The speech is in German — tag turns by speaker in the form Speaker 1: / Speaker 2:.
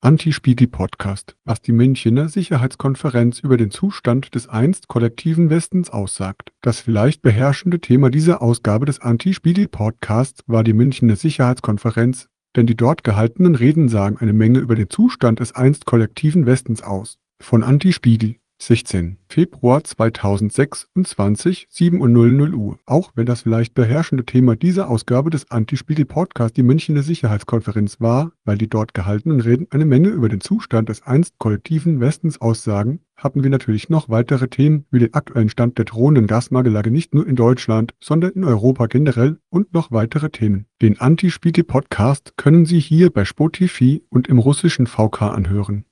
Speaker 1: Anti-Spiegel-Podcast, was die Münchener Sicherheitskonferenz über den Zustand des einst kollektiven Westens aussagt. Das vielleicht beherrschende Thema dieser Ausgabe des Anti-Spiegel-Podcasts war die Münchener Sicherheitskonferenz, denn die dort gehaltenen Reden sagen eine Menge über den Zustand des einst kollektiven Westens aus. Von Anti-Spiegel, 16. Februar 2026, 7:00 Uhr. Auch wenn das vielleicht beherrschende Thema dieser Ausgabe des Anti-Spiegel-Podcasts die Münchener Sicherheitskonferenz war, weil die dort gehaltenen Reden eine Menge über den Zustand des einst kollektiven Westens aussagen, hatten wir natürlich noch weitere Themen wie den aktuellen Stand der drohenden Gasmangellage nicht nur in Deutschland, sondern in Europa generell und noch weitere Themen. Den Anti-Spiegel-Podcast können Sie hier bei Spotify und im russischen VK anhören.